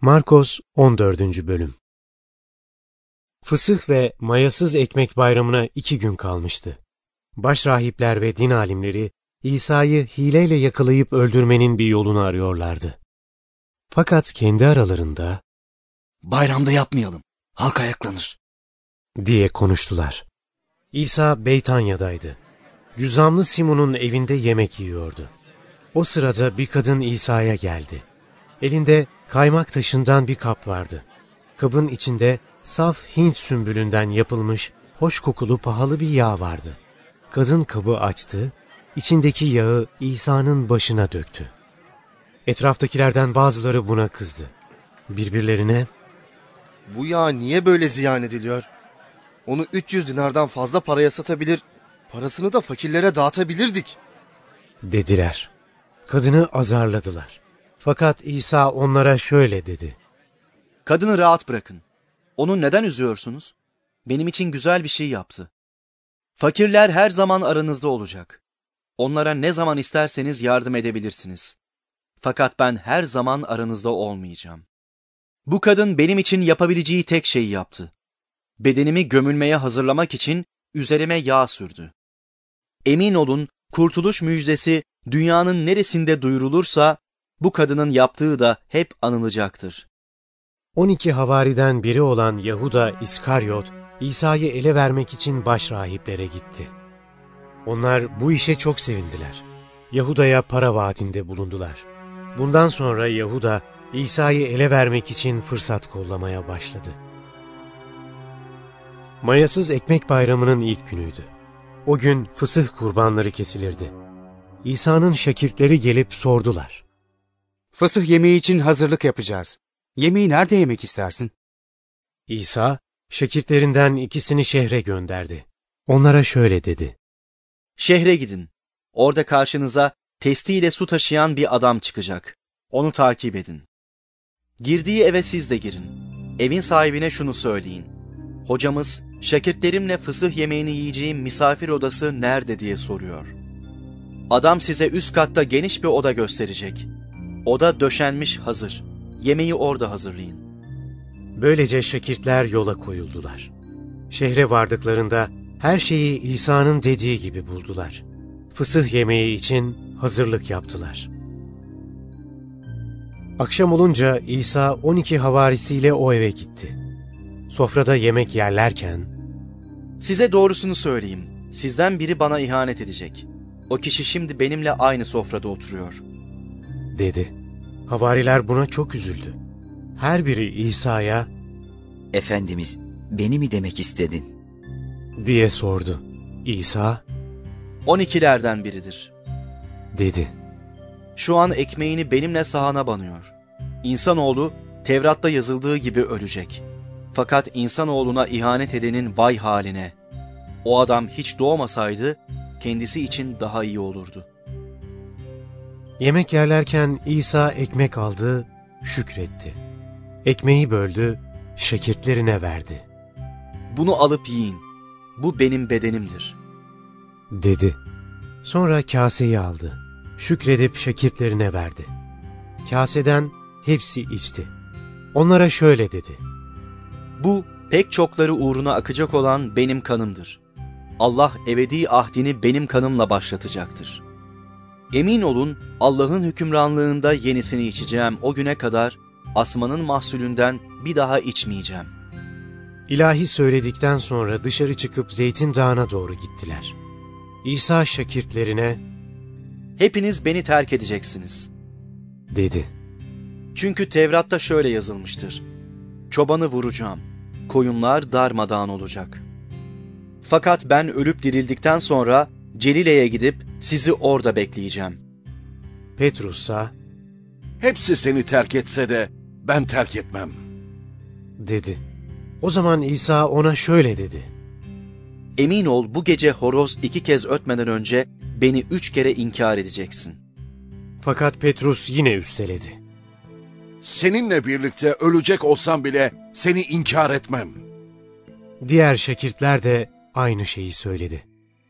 Markos 14. Bölüm. Fısıh ve mayasız ekmek bayramına 2 gün kalmıştı. Başrahipler ve din alimleri İsa'yı hileyle yakalayıp öldürmenin bir yolunu arıyorlardı. Fakat kendi aralarında "Bayramda yapmayalım, halk ayaklanır" diye konuştular. İsa Beytanya'daydı. Cüzamlı Simon'un evinde yemek yiyordu. O sırada bir kadın İsa'ya geldi. Elinde kaymak taşından bir kap vardı. Kabın içinde saf Hint sümbülünden yapılmış hoş kokulu pahalı bir yağ vardı. Kadın kabı açtı, içindeki yağı İsa'nın başına döktü. Etraftakilerden bazıları buna kızdı. Birbirlerine, "Bu yağ niye böyle ziyan ediliyor? Onu 300 dinardan fazla paraya satabilir, parasını da fakirlere dağıtabilirdik" dediler. Kadını azarladılar. Fakat İsa onlara şöyle dedi: "Kadını rahat bırakın. Onu neden üzüyorsunuz? Benim için güzel bir şey yaptı. Fakirler her zaman aranızda olacak. Onlara ne zaman isterseniz yardım edebilirsiniz. Fakat ben her zaman aranızda olmayacağım. Bu kadın benim için yapabileceği tek şeyi yaptı. Bedenimi gömülmeye hazırlamak için üzerime yağ sürdü. Emin olun, kurtuluş müjdesi dünyanın neresinde duyurulursa bu kadının yaptığı da hep anılacaktır." 12 havariden biri olan Yahuda İskaryot, İsa'yı ele vermek için başrahiplere gitti. Onlar bu işe çok sevindiler. Yahuda'ya para vaadinde bulundular. Bundan sonra Yahuda, İsa'yı ele vermek için fırsat kollamaya başladı. Mayasız ekmek bayramının ilk günüydü. O gün fısıh kurbanları kesilirdi. İsa'nın şakirtleri gelip sordular: "Fısıh yemeği için hazırlık yapacağız. Yemeği nerede yemek istersin?" İsa, şakirtlerinden 2'sini şehre gönderdi. Onlara şöyle dedi: "Şehre gidin. Orada karşınıza testiyle su taşıyan bir adam çıkacak. Onu takip edin. Girdiği eve siz de girin. Evin sahibine şunu söyleyin: Hocamız, şakirtlerimle fısıh yemeğini yiyeceğim misafir odası nerede diye soruyor. Adam size üst katta geniş bir oda gösterecek. Oda döşenmiş hazır. Yemeği orada hazırlayın." Böylece şakirtler yola koyuldular. Şehre vardıklarında her şeyi İsa'nın dediği gibi buldular. Fısıh yemeği için hazırlık yaptılar. Akşam olunca İsa 12 havarisiyle o eve gitti. Sofrada yemek yerlerken, "Size doğrusunu söyleyeyim. Sizden biri bana ihanet edecek. O kişi şimdi benimle aynı sofrada oturuyor." dedi. Havariler buna çok üzüldü. Her biri İsa'ya, "Efendimiz, beni mi demek istedin?" diye sordu. İsa, 12'lerden biridir. dedi. Şu an ekmeğini benimle sahana banıyor. İnsanoğlu Tevrat'ta yazıldığı gibi ölecek. Fakat insanoğluna ihanet edenin vay haline. O adam hiç doğmasaydı kendisi için daha iyi olurdu. Yemek yerlerken İsa ekmek aldı, şükretti. Ekmeği böldü, şakirtlerine verdi. "Bunu alıp yiyin. Bu benim bedenimdir." dedi. Sonra kaseyi aldı. Şükredip şakirtlerine verdi. Kaseden hepsi içti. Onlara şöyle dedi: "Bu pek çokları uğruna akacak olan benim kanımdır. Allah ebedi ahdini benim kanımla başlatacaktır. Emin olun, Allah'ın hükümranlığında yenisini içeceğim o güne kadar asmanın mahsulünden bir daha içmeyeceğim." İlahi söyledikten sonra dışarı çıkıp Zeytin Dağı'na doğru gittiler. İsa şakirtlerine, "Hepiniz beni terk edeceksiniz." dedi. Çünkü Tevrat'ta şöyle yazılmıştır: "Çobanı vuracağım, koyunlar darmadağın olacak." Fakat ben ölüp dirildikten sonra Celile'ye gidip sizi orada bekleyeceğim. Petrus'a, "Hepsi seni terk etse de ben terk etmem." dedi. O zaman İsa ona şöyle dedi: Emin ol, bu gece horoz 2 kez ötmeden önce beni 3 kere inkar edeceksin. Fakat Petrus yine üsteledi: "Seninle birlikte ölecek olsam bile seni inkar etmem." Diğer şakirtler de aynı şeyi söyledi.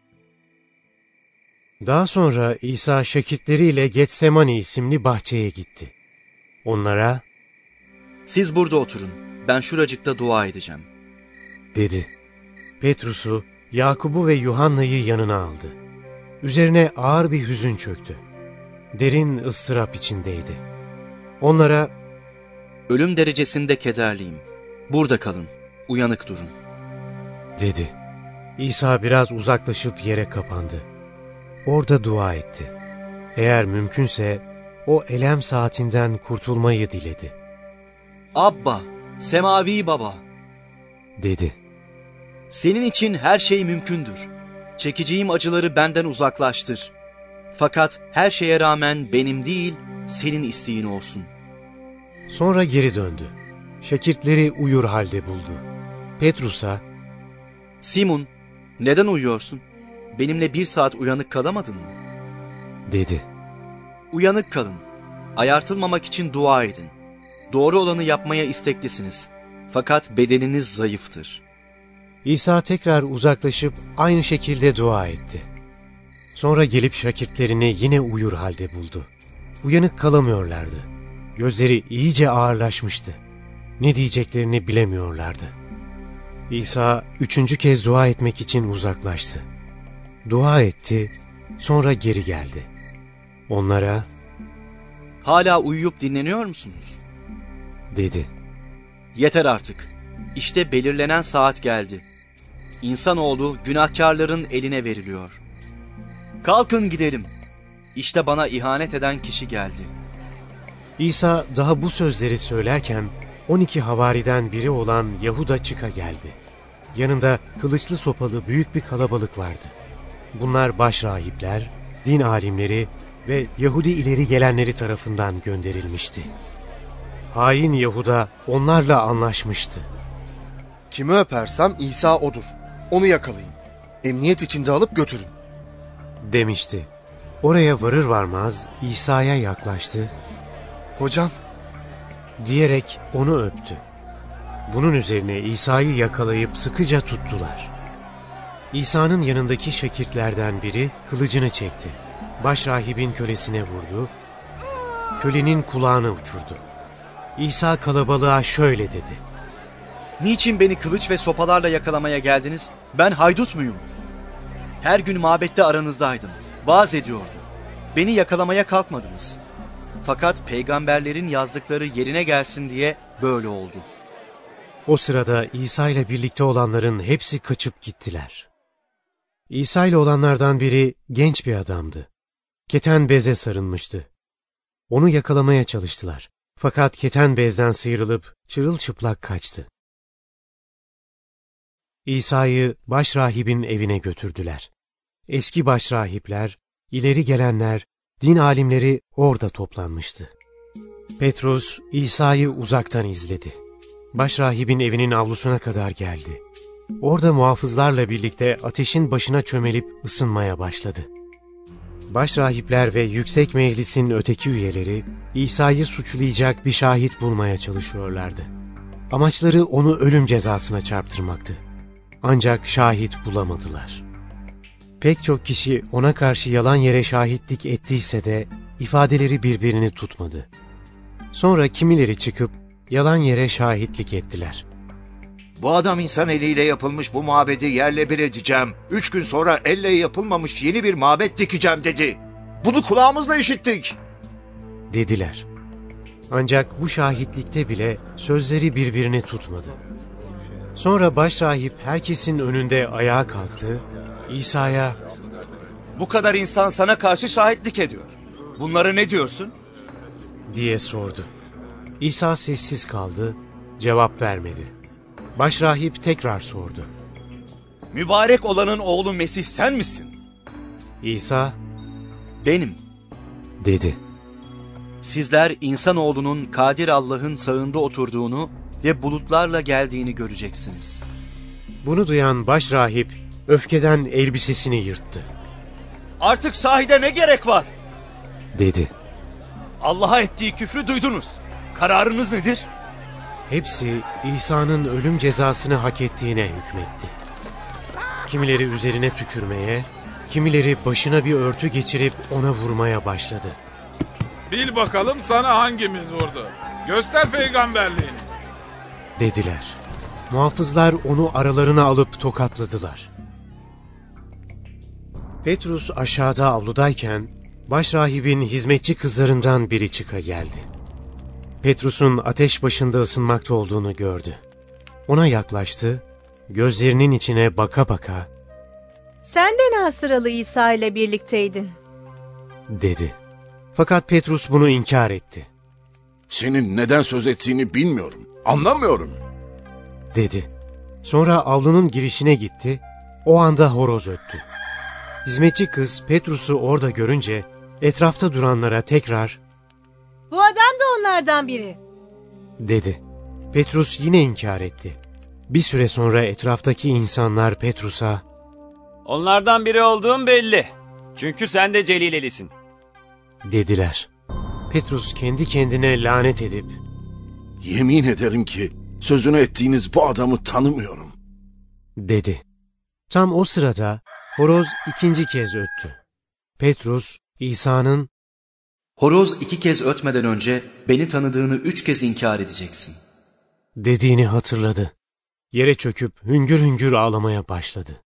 Daha sonra İsa şakirtleriyle Getsemani isimli bahçeye gitti. Onlara, Siz burada oturun. Ben şuracıkta dua edeceğim. dedi. Petrus'u, Yakub'u ve Yuhanna'yı yanına aldı. Üzerine ağır bir hüzün çöktü. Derin ıstırap içindeydi. Onlara, Ölüm derecesinde kederliyim. Burada kalın. Uyanık durun. dedi. İsa biraz uzaklaşıp yere kapandı. Orada dua etti. Eğer mümkünse o elem saatinden kurtulmayı diledi, Abba, Semavi Baba, dedi. senin için her şey mümkündür. Çekeceğim acıları benden uzaklaştır. Fakat her şeye rağmen benim değil, senin isteğin olsun. Sonra geri döndü. Şakirtleri uyur halde buldu. Petrus'a, Simon, neden uyuyorsun? Benimle 1 saat uyanık kalamadın mı? dedi. Uyanık kalın. Ayartılmamak için dua edin. Doğru olanı yapmaya isteklisiniz. Fakat bedeniniz zayıftır. İsa tekrar uzaklaşıp aynı şekilde dua etti. Sonra gelip şakirtlerini yine uyur halde buldu. Uyanık kalamıyorlardı. Gözleri iyice ağırlaşmıştı. Ne diyeceklerini bilemiyorlardı. İsa 3. kez dua etmek için uzaklaştı. Dua etti, sonra geri geldi. Onlara, Hala uyuyup dinleniyor musunuz? dedi. Yeter artık. İşte belirlenen saat geldi. İnsanoğlu günahkarların eline veriliyor. Kalkın gidelim. İşte bana ihanet eden kişi geldi. İsa daha bu sözleri söylerken 12 havariden biri olan Yahuda çıka geldi. Yanında kılıçlı sopalı büyük bir kalabalık vardı. Bunlar başrahipler, din alimleri ve Yahudi ileri gelenleri tarafından gönderilmişti. Hain Yahuda onlarla anlaşmıştı. Kimi öpersem İsa odur. Onu yakalayın. Emniyet içinde alıp götürün. Demişti. Oraya varır varmaz İsa'ya yaklaştı, Hocam, diyerek onu öptü. Bunun üzerine İsa'yı yakalayıp sıkıca tuttular. İsa'nın yanındaki şakirtlerden biri kılıcını çekti. Başrahibin kölesine vurdu. Kölenin kulağını uçurdu. İsa kalabalığa şöyle dedi. Niçin beni kılıç ve sopalarla yakalamaya geldiniz? Ben haydut muyum? Her gün mabette aranızdaydım. Vaaz ediyordum. Beni yakalamaya kalkmadınız. Fakat peygamberlerin yazdıkları yerine gelsin diye böyle oldu. O sırada İsa ile birlikte olanların hepsi kaçıp gittiler. İsa ile olanlardan biri genç bir adamdı. Keten beze sarılmıştı. Onu yakalamaya çalıştılar. Fakat keten bezden sıyrılıp çırılçıplak kaçtı. İsa'yı başrahibin evine götürdüler. Eski başrahipler, ileri gelenler, din alimleri orada toplanmıştı. Petrus İsa'yı uzaktan izledi. Başrahibin evinin avlusuna kadar geldi. Orada muhafızlarla birlikte ateşin başına çömelip ısınmaya başladı. Başrahipler ve yüksek meclisin öteki üyeleri İsa'yı suçlayacak bir şahit bulmaya çalışıyorlardı. Amaçları onu ölüm cezasına çarptırmaktı. Ancak şahit bulamadılar. Pek çok kişi ona karşı yalan yere şahitlik ettiyse de ifadeleri birbirini tutmadı. Sonra kimileri çıkıp yalan yere şahitlik ettiler. Bu adam insan eliyle yapılmış bu mabedi yerle bir edeceğim. 3 gün sonra elle yapılmamış yeni bir mabet dikeceğim dedi. Bunu kulağımızla işittik. Dediler. Ancak bu şahitlikte bile sözleri birbirini tutmadı. Sonra başrahip herkesin önünde ayağa kalktı, İsa'ya, Bu kadar insan sana karşı şahitlik ediyor. Bunlara ne diyorsun? diye sordu. İsa sessiz kaldı, cevap vermedi. Başrahip tekrar sordu. Mübarek olanın oğlu Mesih sen misin? İsa, Benim. dedi. Sizler insanoğlunun Kadir Allah'ın sağında oturduğunu ve bulutlarla geldiğini göreceksiniz. Bunu duyan başrahip öfkeden elbisesini yırttı, Artık şahide ne gerek var? dedi. Allah'a ettiği küfrü duydunuz. Kararınız nedir? Hepsi İsa'nın ölüm cezasını hak ettiğine hükmetti. Kimileri üzerine tükürmeye, kimileri başına bir örtü geçirip ona vurmaya başladı. Bil bakalım sana hangimiz vurdu? Göster peygamberliğini. dediler. Muhafızlar onu aralarına alıp tokatladılar. Petrus aşağıda avludayken başrahibin hizmetçi kızlarından biri çıka geldi. Petrus'un ateş başında ısınmakta olduğunu gördü. Ona yaklaştı, gözlerinin içine baka baka "Sen de Nasıralı İsa ile birlikteydin." dedi. Fakat Petrus bunu inkar etti. Senin neden söz ettiğini bilmiyorum. Anlamıyorum. Dedi. Sonra avlunun girişine gitti, o anda horoz öttü. Hizmetçi kız Petrus'u orada görünce etrafta duranlara tekrar "Bu adam da onlardan biri." dedi. Petrus yine inkar etti. Bir süre sonra etraftaki insanlar Petrus'a "Onlardan biri olduğun belli. Çünkü sen de Celilelisin." dediler. Petrus kendi kendine lanet edip Yemin ederim ki sözünü ettiğiniz bu adamı tanımıyorum. dedi. Tam o sırada horoz ikinci kez öttü. Petrus, İsa'nın Horoz 2 kez ötmeden önce beni tanıdığını 3 kez inkar edeceksin dediğini hatırladı. Yere çöküp hüngür hüngür ağlamaya başladı.